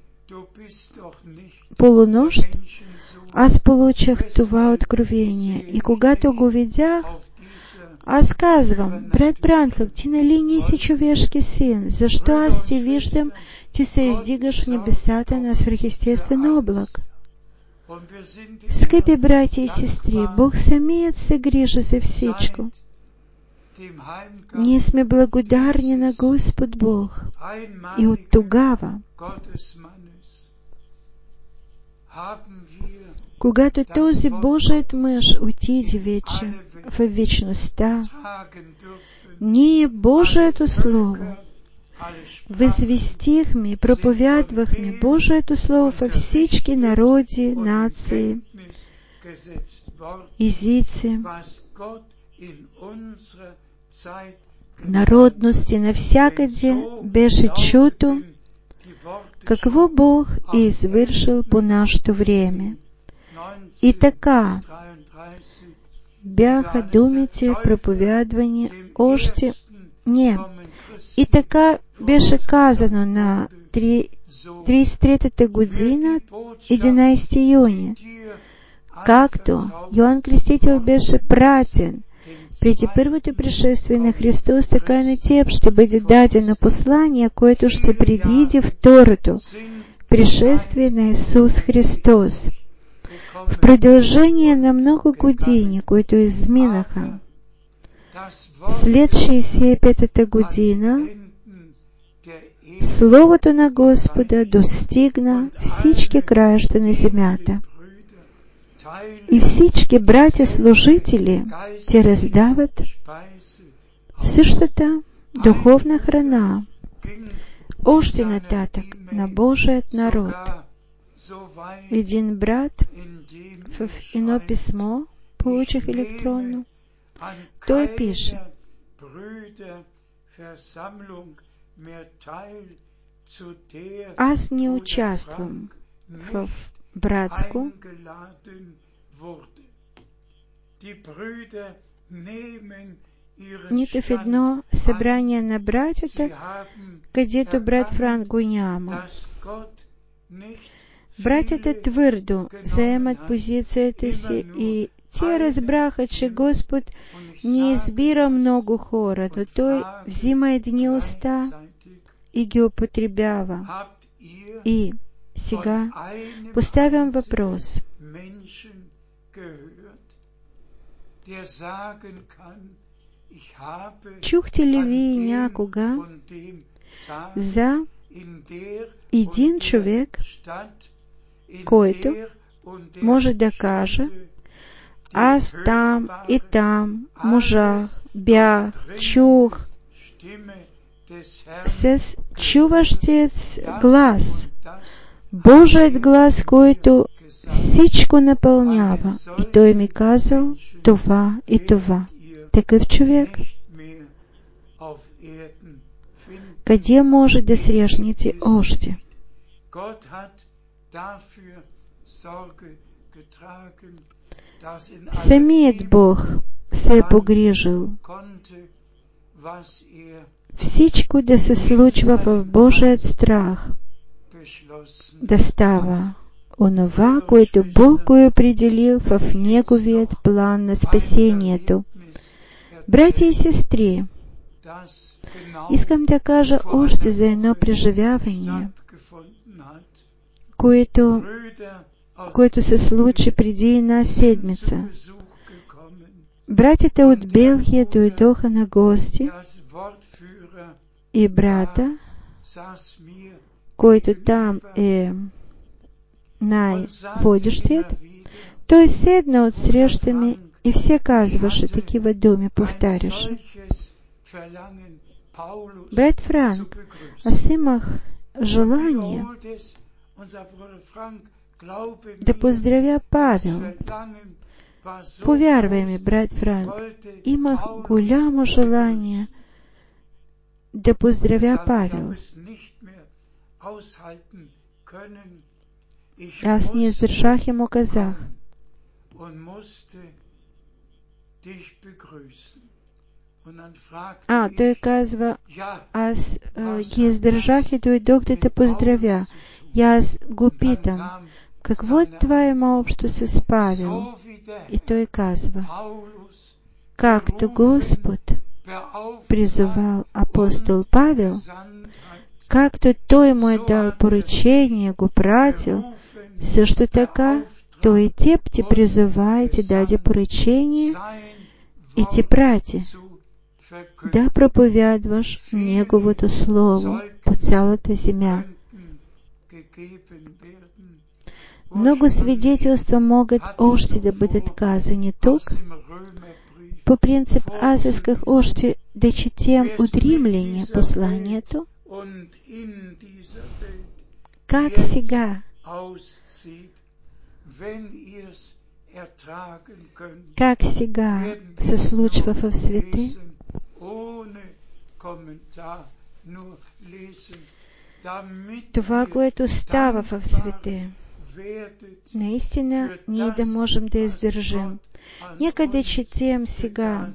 полунощ, аз получих това откровение. И когато го видях, аз казвам: брат Бранхам, ти нали не си човешки син? Защо аз ти виждам, ти се издигаш в небесата на свръхестествен облак? Скъпи братя и сестри, Бог самият се грижи за всичко. Ние сме благодарни на Господ Бог. И от тогава, когато този Божият мъж отиде вече в вечността, ние Божието Слово възвестихме и проповядвахме Божието Слово във всички народи, нации, езици, народности, навсякъде беше чуто какво Бог е извършил по нашето време. И така бяха думите проповядвани още не. И така беше казано на 33-та година, 11 юни, както Йоан Крестител беше пратен преди първото пришествие на Христос, така на теб ще бъде дадено послание, което ще предвиди второто пришествие на Исус Христос. В продължение на много години, които изминаха, след 65-та година, Словото на Господа достигна всички краища на земята. И всички братя-служители те раздават същата духовна храна още нататък на Божият народ. Един брат в едно писмо получих електронно. Той пише: аз не участвам в братско нито в едно събрание на братята, където брат Франк го няма. Братята твърдо заемат позицията си и те разбраха, че Господ не избира много хора, но Той взима едни уста и ги употребява. И сега поставям въпрос. Чухте ли вие някога за един човек, който може да каже: аз там и там можах, бях, чух с чуващият глас, Божият глас, който всичко напълнява. И той ми казал това и това. Такъв човек, къде може да срещнете още? Самият Бог се е погрижил всичко да се случва в Божият страх, да става онова, което Бог го е определил в Неговият план на спасението. Братя и сестри, искам да кажа още за едно преживяване, което се случи преди една седмица. Братята от Белгия дойдоха на гости и брата, който там е най-водещият, той седна от среща ми и все казваше такива думи, повтаряше. Брат Франк, аз имах желание да поздравя Павел. Повярвай ми, брат Франк, имах голямо желание да поздравя Павел. Аз не издържах и му казах: той казва: аз ги издържах и дойдох да те поздравя. И аз го питам: какво това има общо с Павел? И той казва: както Господ призовал апостол Павел, както той му е дал поръчение, го пратил, също така той и теб ти призова и ти даде поръчение и ти прати да проповядваш Неговото Слово по цялата земя. Много свидетелства могат още да бъдат казани тук. По принцип, аз исках още да четем от Римляне посланието. Как сега? Как сега се случва в света? Това, което става в света, наистина ние да можем да издържим. Нека да четем сега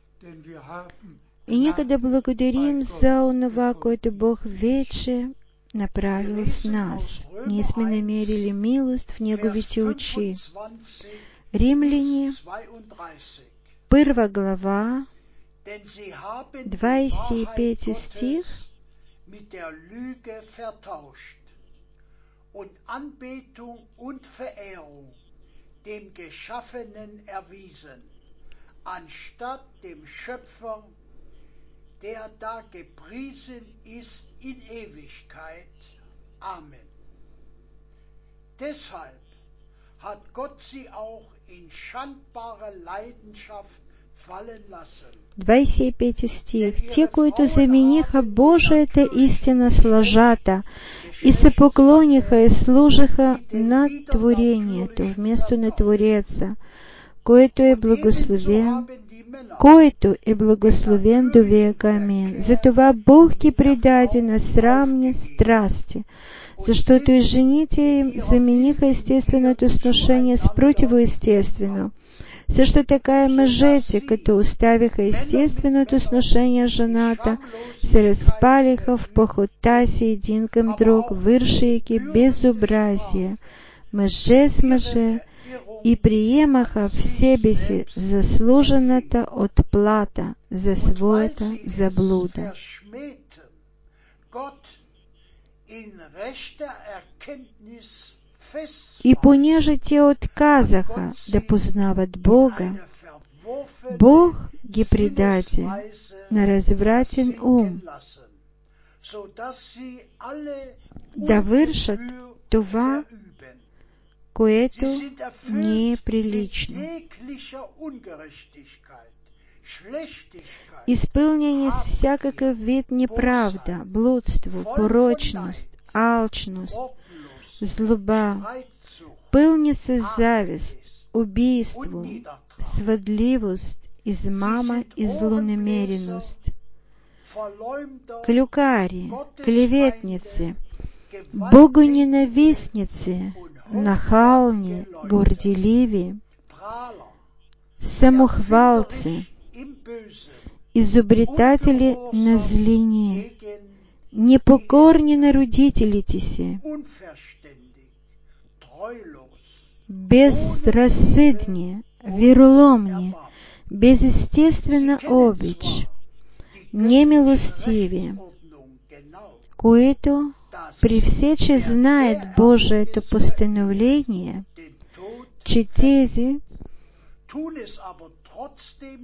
и нека да благодарим за онова, което Бог вече направил с нас. Ние сме намерили милост в Неговите очи. Римляне, 1 глава, 25 стих. Und Anbetung und Verehrung dem Geschaffenen erwiesen, anstatt dem Schöpfer, der da gepriesen ist in Ewigkeit. Amen. Deshalb hat Gott sie auch in schandbare Leidenschaft fallen lassen. 25 стих. Те, които замениха Божията истина с лъжата и се поклониха и служиха на творението вместо на Твореца, който е благословен до века. Амин. Затова Бог ги предаде на срамни страсти, защото и жените им замениха естественото сношение с противоестествено. Също така и мъжете, като оставиха естественото сношение жената, се разпалиха в похота си един към друг, вършейки безобразие, мъже с мъже, и приемаха в себе си заслужената отплата за своята заблуда. И понеже те отказаха да познават Бога, Бог ги предаде на развратен ум, да вършат това, което Sie sind не е erfüllt mit прилично. jeglicher Ungerechtigkeit, Schlechtigkeit, Изпълнени с всякакъв вид неправда, блудство, порочност, алчност, Wortlos, злоба, Streitsucht, пълни с завист, und убийство, Niedertracht. свъдливост, измама и злонамереност, Verleumder, клюкари, клеветници, Gewalttäter, богоненавистници, нахални, горделиви, Prahler, самохвалци, erfinderisch im Bösen, изобретатели на злини, gegen непокорни на родителите си, unverständig, treulos, безрассъдни, вероломни, безестествена kennen обич, zwar die немилостиви, Rechtsordnung genau, които при все, че знаят Божието постановление, den Tod, че тези, tun es aber trotzdem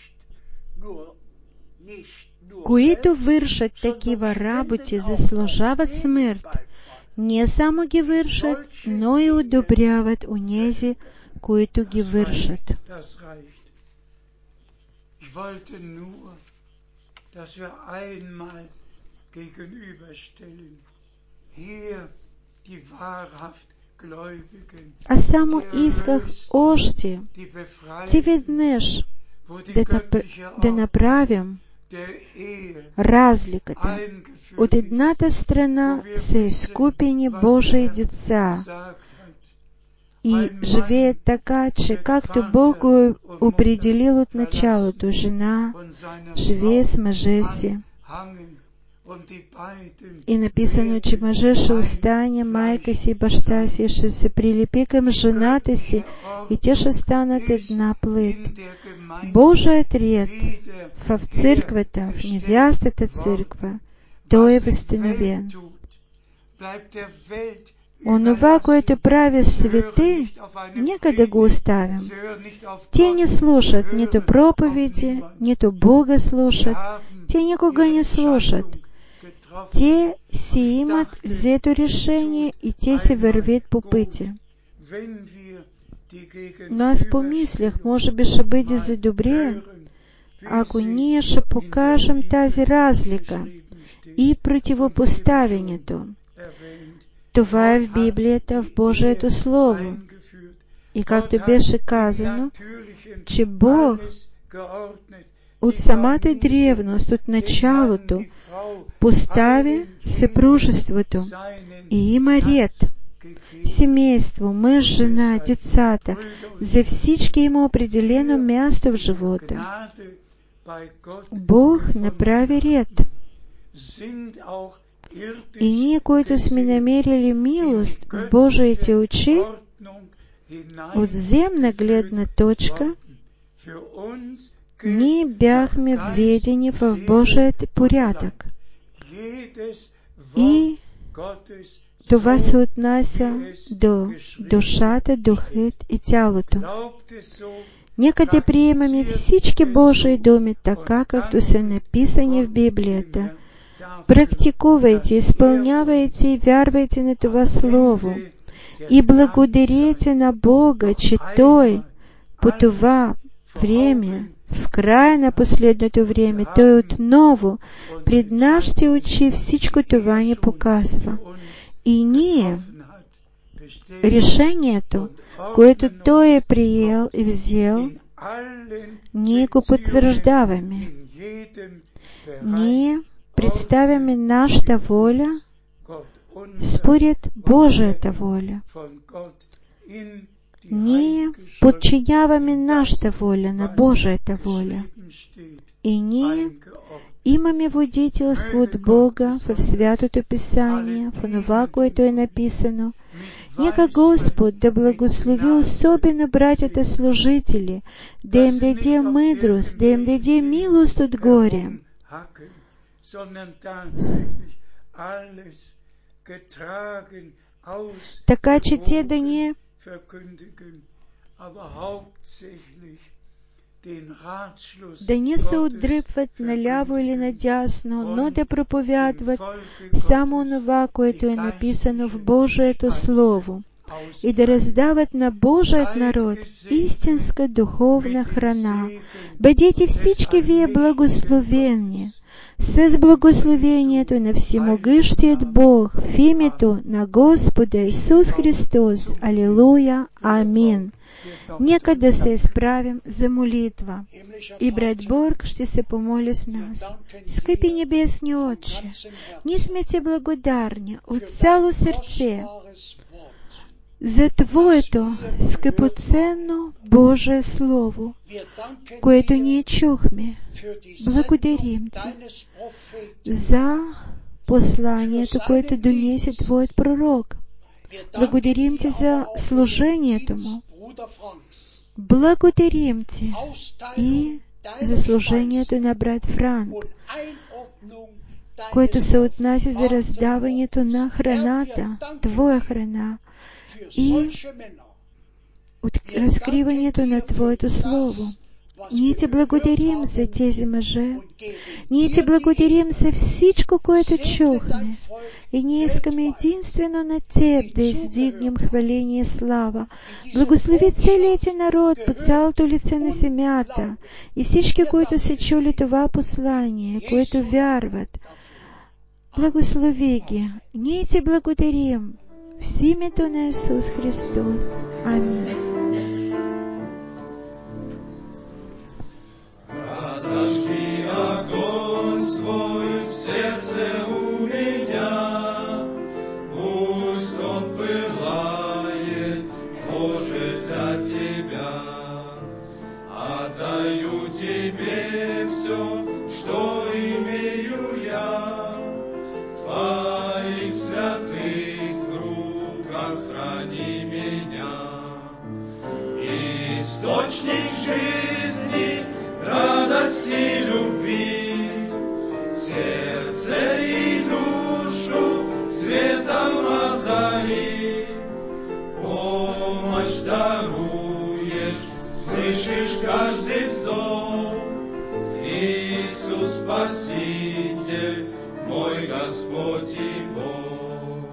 nicht nur които selbst, вършат такива работи, заслужават смърт, не само ги вършат, но и одобряват онези, които ги вършат. Das reicht. Ich wollte nur, dass wir einmal gegenüberstellen. Hier die wahrhaft Gläubigen, Аз само die исках Erlösten, още die ти Befreiten, веднъж wo die да göttliche направим der Ehe разликата. eingeführt От едната страна са изкупени Божии деца gesagt hat. и живеят така, че както Бог го е определил от началото, жена Und seiner живее с Frau мъжа си. anhangen und die beiden И написано, че мъжът ще остане майка си и баща си, ще се прилепи към жената си и те ще станат една плът. in der Gemeinde Божият ред wieder в църквата, в невястата църква, той е възстановен. Онова, което прави свети, нека да го оставим. Те не слушат нито проповеди, нито Бога слушат. Те никога не слушат. Те си имат взето решение и те се вървят по пътя. Но аз помислях, може би ще бъде за добре, ако ние ще покажем тази разлика и противопоставянето. Това е в Библията, в Божието Слово. И както беше казано, че Бог от самата древност, от началото, поставя съпружеството и има ред. Семейство, мъж, жена, децата, за всички има определено място в живота. Бог направи ред. И ние, които сме намерили милост в Божиите очи, от земна гледна точка, ние бяхме введени в Божият порядък. И това се отнася до душата, духът и тялото. Нека да приемаме всички Божии думи така, както са написани в Библията. Практикувайте, изпълнявайте и вярвайте на това Слово. И благодарите на Бога, че Той по това време, в края на последното време, Той отново пред нашите очи всичко това ни показва. И ние, решението, което Той е приел и взел, ние го потвърждаваме. Ние представяме нашата воля според Божията воля. Ние подчиняваме нашата воля на Божията воля. И ние имаме водителство от Бога в Святото Писание, в това, което е написано. Нека Господ да благослови особено братята служители, да им даде мъдрост, да им даде милост отгоре. Така че те да не се отдръпват наляво или надясно, но да проповядват само това, което е написано в Божието Слово, и да раздават на Божият народ истинска духовна храна. Бъдете всички вие благословени с благословението на всемогъщият Бог в името на Господа Исус Христос. Алилуя. Амин. Нека да се изправим за молитва. И брат Борг ще се помоли с нас. Скъпи небесни Отче, ние сме Ти благодарни от цяло сърце за Твоето скъпоценно Божие Слово, което ние чухме. Благодарим Ти за посланието, което донесе Твоят пророк. Благодарим Ти за служението му. Благодарим Ти и за служението на брат Франк, което се отнася за раздаването на храната, Твоя храна, и от разкриването на Твоето Слово. Ние Ти благодарим за тези мъже. Ние Ти благодарим за всичко, което чухме. И ние искаме единствено на Теб да издигнем хваление и слава. Благослови целият Ти народ по цялото лице на земята и всички, които са чули това послание, които вярват. Благослови ги. Ние Ти благодарим в името на Исус Христос. Амин. Разожги огонь свой в сердце у меня, пусть он пылает, Боже, для Тебя. Отдаю Тебе все, что имею я, в Твоих святых руках храни меня. Источник жизни, радости, любви, сердце и душу светом озари. Помощь даруешь, слышишь каждый вздох. Иисус Спаситель, мой Господь и Бог.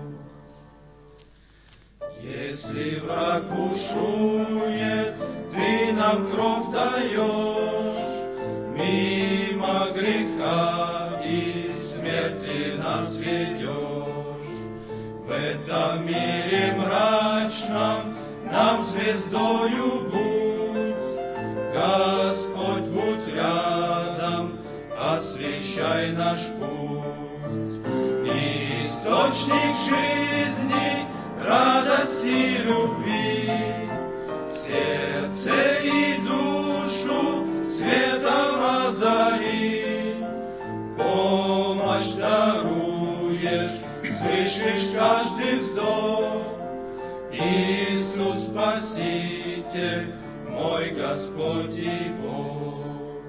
Если враг бушует, Ты нам кровь даешь, мимо греха и смерти нас ведешь. В этом мире мрачном нам звездою будь, Господь, будь рядом, освещай наш путь. Источник жизни, радости, любви, сердце и душу светом озари. Помощь даруешь, слышишь каждый вздох. Иисус Спаситель, мой Господь и Бог.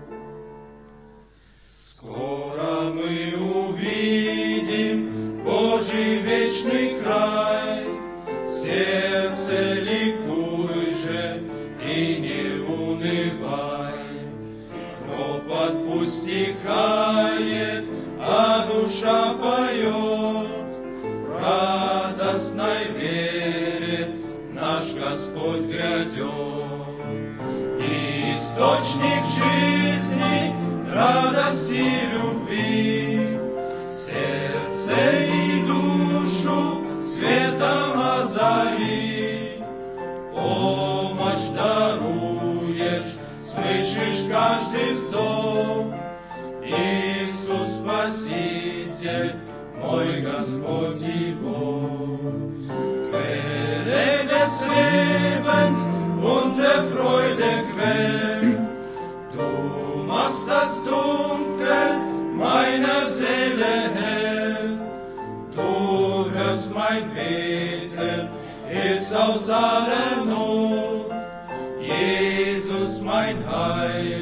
Скоро мы увидим Божий вечный край. Сердце ликуй же и не унывай. Ропот пусть стихает, а душа поет. В радостной вере наш Господь грядет. Источник жизни, радости, любви, сердце и душу светом озари. Помощь даруешь, слышишь каждый вздох. Иисус Спаситель, мой Господь и Bog. Quelle des Lebens und der Freude Quell, du machst das Dunkel meiner Seele hell. Du hörst mein Beten, hilfst aus aller Not. Jesus, mein Heil.